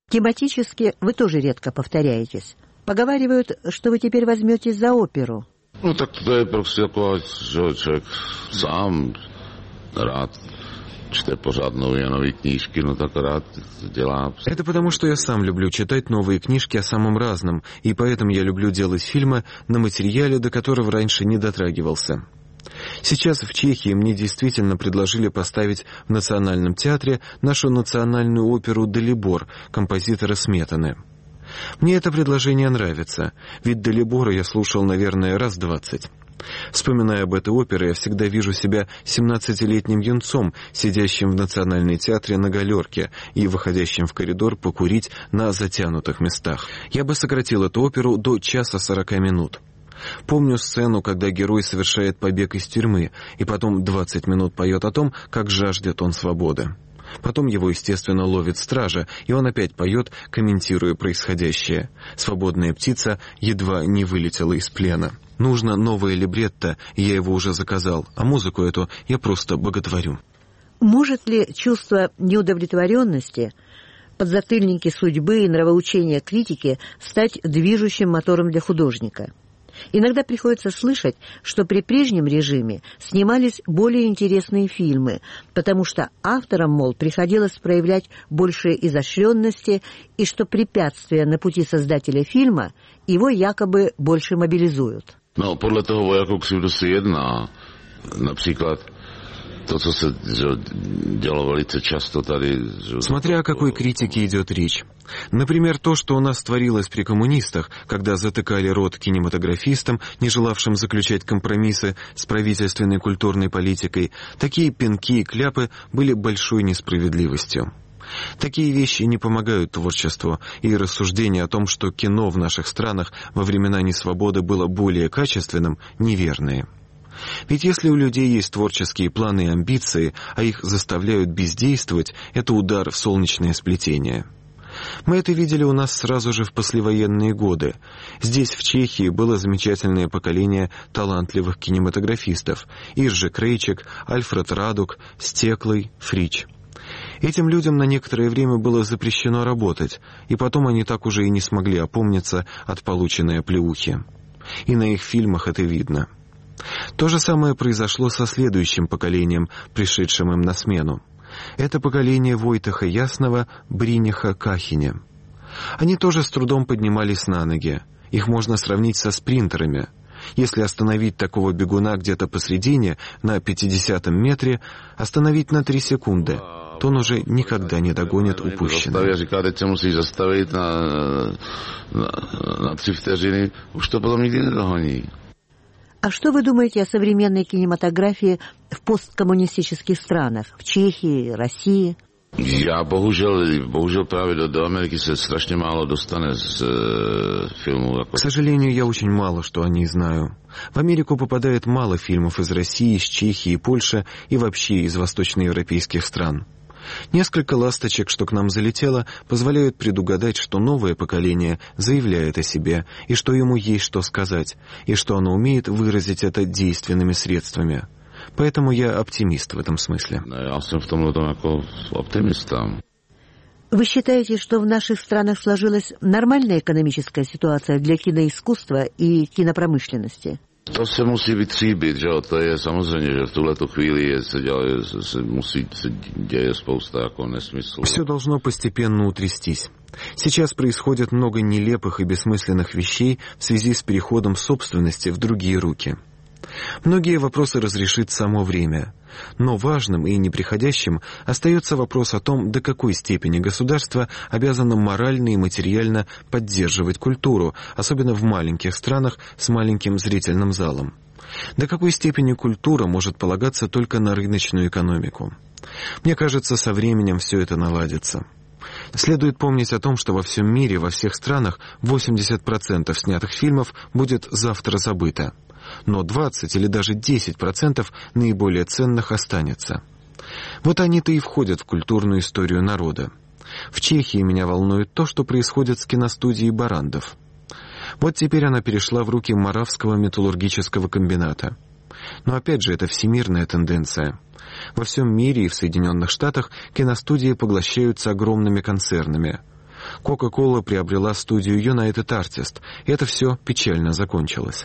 Speaker 10: Тематически вы тоже редко повторяетесь. Поговаривают, что вы теперь возьметесь за оперу.
Speaker 12: Ну, так to je prostě jako, že člověk sám rád čte pořád новые книжки, но так rád dělá.
Speaker 11: Это потому, что я сам люблю читать новые книжки о самом разном, и поэтому я люблю делать фильмы на материале, до которого раньше не дотрагивался. Сейчас в Чехии мне действительно предложили поставить в Национальном театре нашу национальную оперу «Далибор» композитора Сметаны. Мне это предложение нравится, ведь Далибора я слушал, наверное, раз 20. Вспоминая об этой опере, я всегда вижу себя 17-летним юнцом, сидящим в Национальном театре на галерке и выходящим в коридор покурить на затянутых местах. Я бы сократил эту оперу до 1:40 минут. Помню сцену, когда герой совершает побег из тюрьмы, и потом 20 минут поет о том, как жаждет он свободы. Потом его, естественно, ловит стража, и он опять поет, комментируя происходящее. «Свободная птица едва не вылетела из плена». Нужно новое либретто, и я его уже заказал, а музыку эту я просто боготворю.
Speaker 10: Может ли чувство неудовлетворенности, подзатыльники судьбы и нравоучения критики стать движущим мотором для художника? Иногда приходится слышать, что при прежнем режиме снимались более интересные фильмы, потому что авторам, мол, приходилось проявлять больше изощренности, и что препятствия на пути создателя фильма его якобы больше мобилизуют.
Speaker 12: No, podle toho, o jakou křivdu se jedná, například to, co se dělo velice často tady.
Speaker 11: Смотря о какой критике идет речь. Например, то, что у нас творилось при коммунистах, когда затыкали рот кинематографистам, не желавшим заключать компромиссы с правительственной культурной политикой, такие пинки и кляпы были большой несправедливостью. Такие вещи не помогают творчеству, и рассуждение о том, что кино в наших странах во времена несвободы было более качественным, неверные. Ведь если у людей есть творческие планы и амбиции, а их заставляют бездействовать, это удар в солнечное сплетение. Мы это видели у нас сразу же в послевоенные годы. Здесь, в Чехии, было замечательное поколение талантливых кинематографистов: Иржи Крейчек, Альфред Радук, Стеклый, Фрич. Этим людям на некоторое время было запрещено работать, и потом они так уже и не смогли опомниться от полученной оплеухи. И на их фильмах это видно. То же самое произошло со следующим поколением, пришедшим им на смену. Это поколение Войтаха Ясного, Бриниха, Кахине. Они тоже с трудом поднимались на ноги. Их можно сравнить со спринтерами. Если остановить такого бегуна где-то посредине, на 50-м метре, остановить на 3 секунды, то он уже никогда не догонит упущенное.
Speaker 12: Říkáte, že musíš zastavit na 3 vteřiny, už to potom nikdy nedohoní.
Speaker 10: А что вы думаете о современной кинематографии в посткоммунистических странах, в Чехии, России?
Speaker 12: Já bohužel právě do Ameriky se strašně málo dostane z filmů.
Speaker 11: К сожалению, я очень мало что о ней знаю. В Америку попадает мало фильмов из России, из Чехии, Польши и вообще из восточноевропейских стран. Несколько ласточек, что к нам залетело, позволяют предугадать, что новое поколение заявляет о себе, и что ему есть что сказать, и что оно умеет выразить это действенными средствами. Поэтому я оптимист в этом смысле.
Speaker 12: Я в том оптимист.
Speaker 10: Вы считаете, что в наших странах сложилась нормальная экономическая ситуация для киноискусства и кинопромышленности?
Speaker 12: To se musí vytříbit, že jo, to je samozřejmě, že v tuhletu chvíli se děje spousta jako nesmyslů.
Speaker 11: Все должно постепенно утрястись. Сейчас происходит много нелепых и бессмысленных вещей в связи с переходом собственности в другие руки. Многие вопросы разрешит само время, но важным и неприходящим остается вопрос о том, до какой степени государство обязано морально и материально поддерживать культуру, особенно в маленьких странах с маленьким зрительным залом. До какой степени культура может полагаться только на рыночную экономику. Мне кажется, со временем все это наладится. Следует помнить о том, что во всем мире, во всех странах 80% снятых фильмов будет завтра забыто. Но 20 или даже 10% наиболее ценных останется. Вот они-то и входят в культурную историю народа. В Чехии меня волнует то, что происходит с киностудией Барандов. Вот теперь она перешла в руки Моравского металлургического комбината. Но опять же, это всемирная тенденция. Во всем мире и в Соединенных Штатах киностудии поглощаются огромными концернами. Coca-Cola приобрела студию United Artists, и это все печально закончилось.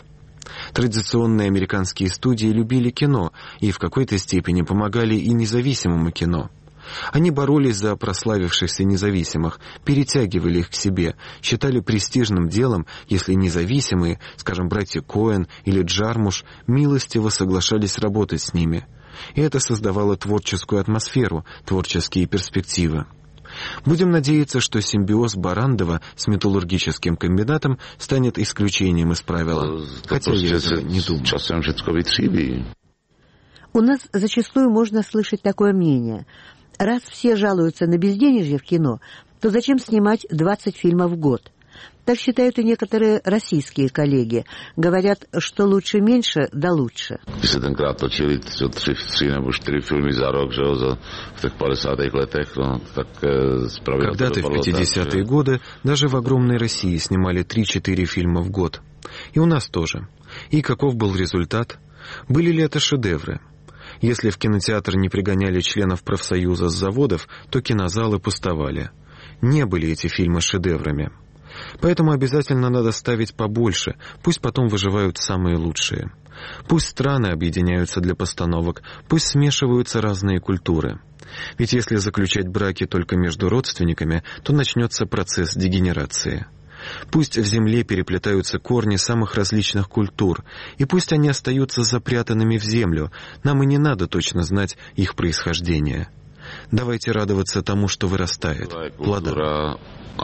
Speaker 11: Традиционные американские студии любили кино и в какой-то степени помогали и независимому кино. Они боролись за прославившихся независимых, перетягивали их к себе, считали престижным делом, если независимые, скажем, братья Коэн или Джармуш, милостиво соглашались работать с ними. И это создавало творческую атмосферу, творческие перспективы. Будем надеяться, что симбиоз Барандова с металлургическим комбинатом станет исключением из правила, хотя я этого не думаю.
Speaker 10: У нас зачастую можно слышать такое мнение. Раз все жалуются на безденежье в кино, то зачем снимать 20 фильмов в год? Так считают и некоторые российские коллеги. Говорят, что лучше меньше, да лучше.
Speaker 12: Když se tenkrát točili 3 nebo 4 filmy za rok, že jo, v těch 50. letech, no, tak zpravidla to
Speaker 11: Когда-то в 50-е годы даже в огромной России снимали 3-4 фильма в год. И у нас тоже. И каков был результат? Были ли это шедевры? Если в кинотеатр не пригоняли членов профсоюза с заводов, то кинозалы пустовали. Не были эти фильмы шедеврами. Поэтому обязательно надо ставить побольше, пусть потом выживают самые лучшие. Пусть страны объединяются для постановок, пусть смешиваются разные культуры. Ведь если заключать браки только между родственниками, то начнется процесс дегенерации. Пусть в земле переплетаются корни самых различных культур, и пусть они остаются запрятанными в землю, нам и не надо точно знать их происхождение. Давайте радоваться тому, что вырастает, плодам.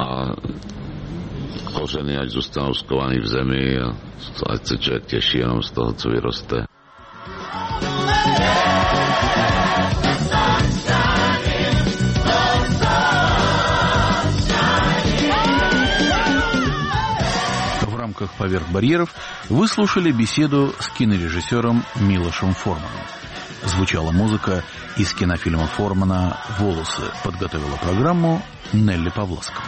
Speaker 12: Kořeny, ať zůstanou skovaný v zemi a ať se člověk těší jenom z toho, co vyroste.
Speaker 1: В рамках «Поверх барьеров» вы слушали беседу с кинорежиссером Милошем Форманом. Звучала музыка из кинофильма Формана «Волосы». Подготовила программу Нелли Павловская.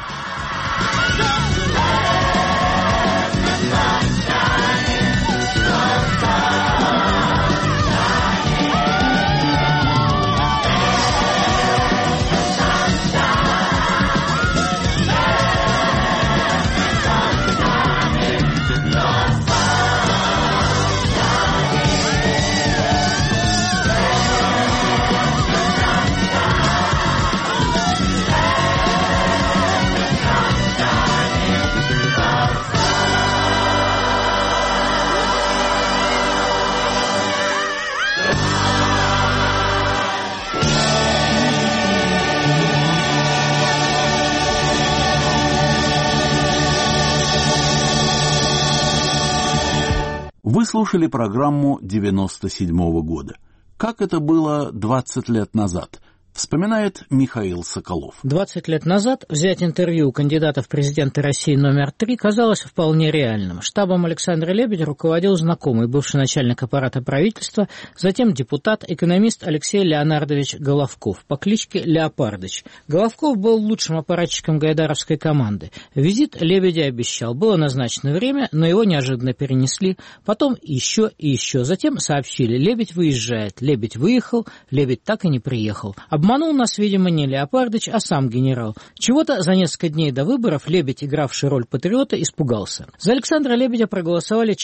Speaker 1: Вы слушали программу 97-го года. Как это было 20 лет назад, вспоминает Михаил Соколов.
Speaker 13: 20 лет назад взять интервью у кандидата в президенты России номер 3 казалось вполне реальным. Штабом Александра Лебедя руководил знакомый, бывший начальник аппарата правительства, затем депутат, экономист Алексей Леонардович Головков по кличке Леопардыч. Головков был лучшим аппаратчиком гайдаровской команды. Визит Лебедя обещал. Было назначено время, но его неожиданно перенесли. Потом еще и еще. Затем сообщили: Лебедь выезжает. Лебедь выехал, Лебедь так и не приехал. Обманул нас, видимо, не Леопардыч, а сам генерал. Чего-то за несколько дней до выборов Лебедь, игравший роль патриота, испугался. За Александра Лебедя проголосовали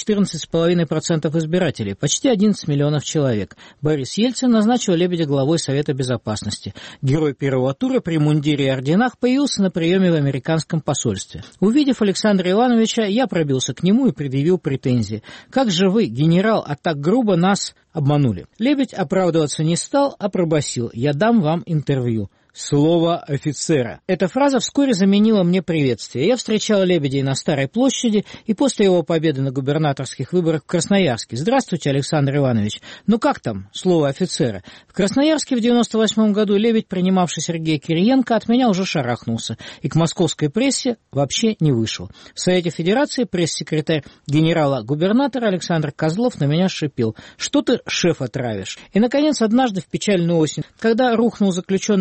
Speaker 13: 14,5% избирателей, почти 11 миллионов человек. Борис Ельцин назначил Лебедя главой Совета Безопасности. Герой первого тура при мундире и орденах появился на приеме в американском посольстве. Увидев Александра Ивановича, я пробился к нему и предъявил претензии. «Как же вы, генерал, а так грубо нас обманули?» Лебедь оправдываться не стал, а пробасил: «Я дам вам интервью». Слово офицера. Эта фраза вскоре заменила мне приветствие. Я встречал Лебедя на Старой площади и после его победы на губернаторских выборах в Красноярске. «Здравствуйте, Александр Иванович. Ну как там слово офицера?» В Красноярске в 98 году Лебедь, принимавший Сергея Кириенко, от меня уже шарахнулся и к московской прессе вообще не вышел. В Совете Федерации пресс-секретарь генерала-губернатора Александр Козлов на меня шипел: «Что ты шефа травишь?» И, наконец, однажды в печальную осень, когда рухнул заключенный Лебедем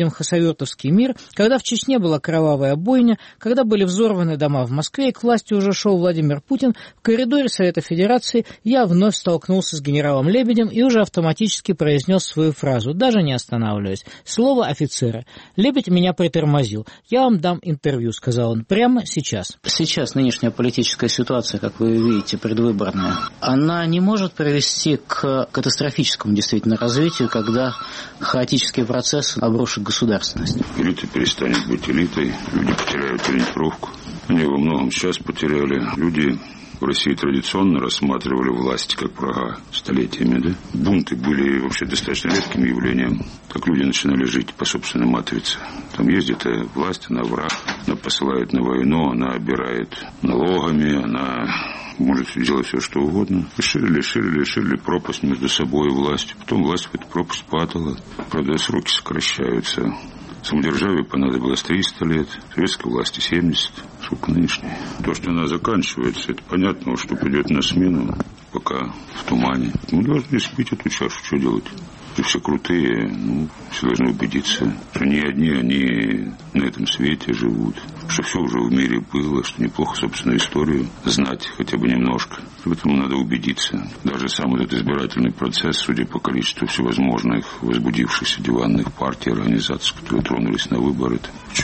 Speaker 13: видим хасавюртовский мир, когда в Чечне была кровавая бойня, когда были взорваны дома в Москве и к власти уже шел Владимир Путин, в коридоре Совета Федерации я вновь столкнулся с генералом Лебедем и уже автоматически произнес свою фразу, даже не останавливаясь. Слово офицера. Лебедь меня притормозил. «Я вам дам интервью», — сказал он, — «прямо сейчас».
Speaker 14: Сейчас нынешняя политическая ситуация, как вы видите, предвыборная, она не может привести к катастрофическому действительно развитию, когда хаотический процесс обрушит государственность.
Speaker 15: Элита перестанет быть элитой, люди потеряют ориентировку. Они во многом сейчас потеряли. Люди в России традиционно рассматривали власть как врага столетиями, да? Бунты были вообще достаточно редким явлением. Так люди начинали жить по собственной матрице. Там ездит власть, она враг, она посылает на войну, она обирает налогами, она может делать все, что угодно. Ширили пропасть между собой и властью. Потом власть в эту пропасть падала. Правда, сроки сокращаются. Самодержавию понадобилось 300 лет, советской власти 70, сколько нынешней. То, что она заканчивается, это понятно, что придет на смену, пока в тумане. Мы должны спить эту чашу, что делать? И все крутые, все должны убедиться, что не одни они на этом свете живут, что все уже в мире было, что неплохо собственную историю знать хотя бы немножко. Поэтому надо убедиться. Даже сам этот избирательный процесс, судя по количеству всевозможных возбудившихся диванных партий, организаций, которые тронулись на выборы,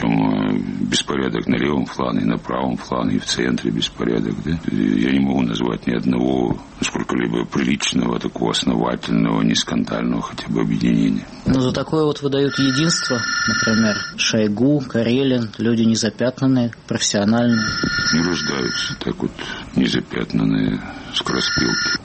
Speaker 15: причем беспорядок на левом флане, и на правом флане, и в центре беспорядок. Да? Я не могу назвать ни одного сколько-либо приличного, такого основательного, не скандального хотя бы объединения.
Speaker 14: Но за такое вот выдают единство, например, Шойгу, Карелин, люди незапятнанные, профессиональные.
Speaker 15: Не рождаются так вот незапятнанные скороспелки.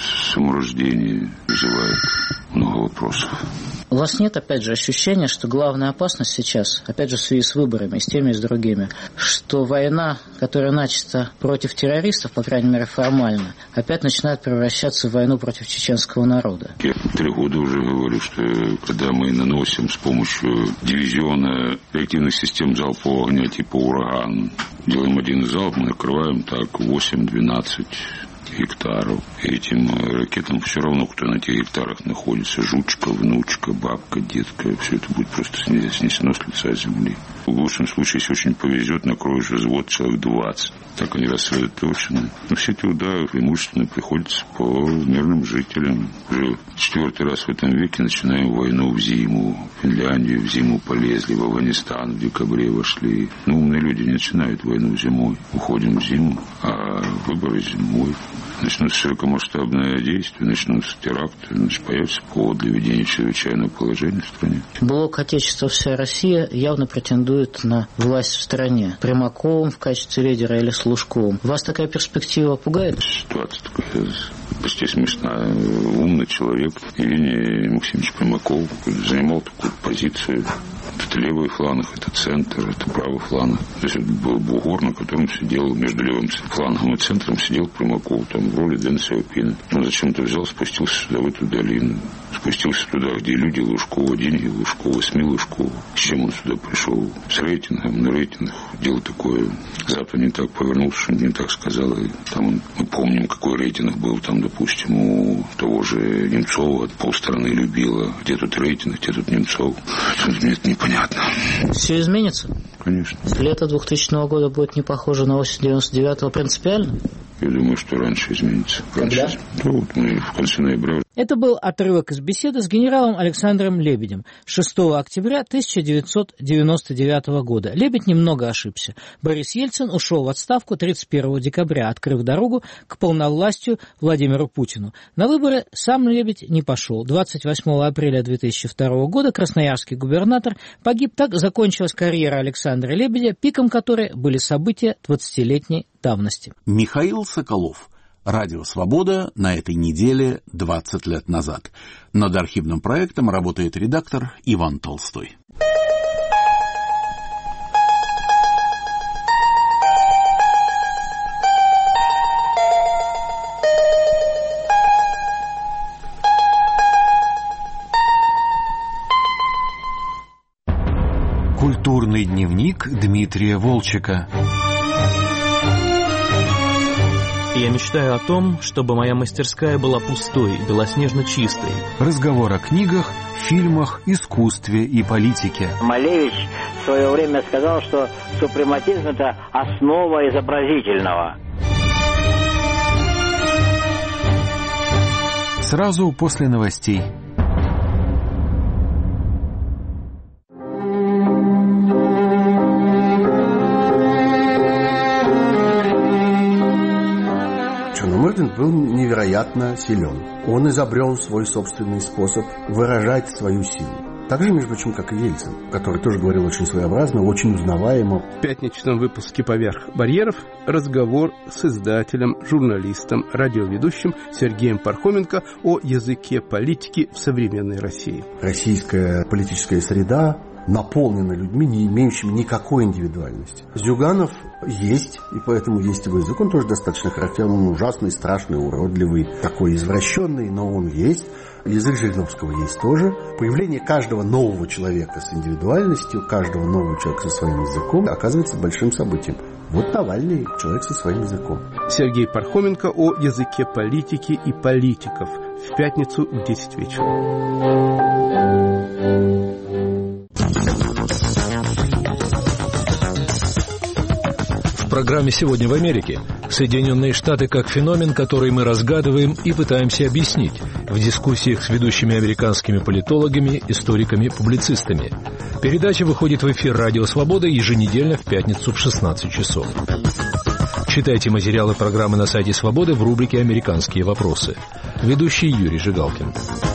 Speaker 15: Саморождение вызывает много вопросов.
Speaker 14: У вас нет, опять же, ощущения, что главная опасность сейчас, опять же, в связи с выборами, и с теми, и с другими, что война, которая начата против террористов, по крайней мере, формально, опять начинает превращаться в войну против чеченского народа?
Speaker 15: Я 3 года уже говорю, что когда мы наносим с помощью дивизиона реактивных систем залпового огня типа «Ураган», делаем один залп, мы накрываем так 8-12 гектаров. И этим ракетам все равно, кто на этих гектарах находится. Жучка, внучка, бабка, детка. Все это будет просто снесено с лица земли. В лучшем случае, если очень повезет, накроешь взвод человек 20. Так они рассредоточены. Но все эти удары преимущественно приходятся по мирным жителям. Уже 4-й раз в этом веке начинаем войну в зиму. В Финляндию в зиму полезли, в Афганистан в декабре вошли. Умные люди не начинают войну зимой. Уходим в зиму, а выборы зимой. Начнутся широкомасштабные действия, начнутся теракты, значит, появится повод для введения чрезвычайного положения в стране.
Speaker 14: Блок «Отечество, вся Россия» явно претендует на власть в стране. Примаковым в качестве лидера или с Лужковым. Вас такая перспектива пугает?
Speaker 15: Ситуация такая почти смешная. Умный человек Евгений Максимович Примаков занимал такую позицию. Это левый фланг, это центр, это правый фланг. То есть это был бугор, на котором сидел между левым флангом и центром сидел Примаков, там в роли Дэн Сяопина. Он зачем-то взял, спустился сюда, в эту долину. Спустился туда, где люди Лужкова, деньги Лужкова, СМИ Лужкова. С чем он сюда пришел? С рейтингом, на рейтинг. Дело такое. Запад не так повернулся, что не так сказал. И там мы помним, какой рейтинг был там, допустим, у того же Немцова. Полстраны любила. Где тут рейтинг, где тут Немцов? Мне это непонятно.
Speaker 14: Все изменится?
Speaker 15: Конечно.
Speaker 14: Лето 2000 года будет не похоже на осень 99-го принципиально?
Speaker 15: Я думаю, что раньше изменится. Раньше. Да, вот мы в конце ноября.
Speaker 13: Это был отрывок из беседы с генералом Александром Лебедем 6 октября 1999 года. Лебедь немного ошибся. Борис Ельцин ушел в отставку 31 декабря, открыв дорогу к полновластию Владимиру Путину. На выборы сам Лебедь не пошел. 28 апреля 2002 года красноярский губернатор погиб. Так закончилась карьера Александра Лебедя, пиком которой были события 20-летней давности.
Speaker 1: Михаил Соколов. Радио «Свобода» на этой неделе 20 лет назад. Над архивным проектом работает редактор Иван Толстой.
Speaker 11: Культурный дневник Дмитрия Волчека.
Speaker 3: И я мечтаю о том, чтобы моя мастерская была пустой, белоснежно чистой.
Speaker 16: Разговор о книгах, фильмах, искусстве и политике.
Speaker 17: Малевич в свое время сказал, что супрематизм – это основа изобразительного.
Speaker 16: Сразу после новостей.
Speaker 18: Черномырдин был невероятно силен. Он изобрел свой собственный способ выражать свою силу. Так же, между прочим, как и Ельцин, который тоже говорил очень своеобразно, очень узнаваемо.
Speaker 19: В пятничном выпуске «Поверх барьеров» разговор с издателем, журналистом, радиоведущим Сергеем Пархоменко о языке политики в современной России.
Speaker 18: Российская политическая среда наполнена людьми, не имеющими никакой индивидуальности. Зюганов есть, и поэтому есть его язык. Он тоже достаточно характерный, он ужасный, страшный, уродливый, такой извращенный, но он есть. Язык Жириновского есть тоже. Появление каждого нового человека с индивидуальностью, каждого нового человека со своим языком оказывается большим событием. Вот Навальный – человек со своим языком.
Speaker 19: Сергей Пархоменко о языке политики и политиков. В пятницу в 10 вечера.
Speaker 20: В программе «Сегодня в Америке» Соединенные Штаты как феномен, который мы разгадываем и пытаемся объяснить в дискуссиях с ведущими американскими политологами, историками, публицистами. Передача выходит в эфир «Радио Свобода» еженедельно в пятницу в 16 часов. Читайте материалы программы на сайте «Свободы» в рубрике «Американские вопросы». Ведущий Юрий Жигалкин.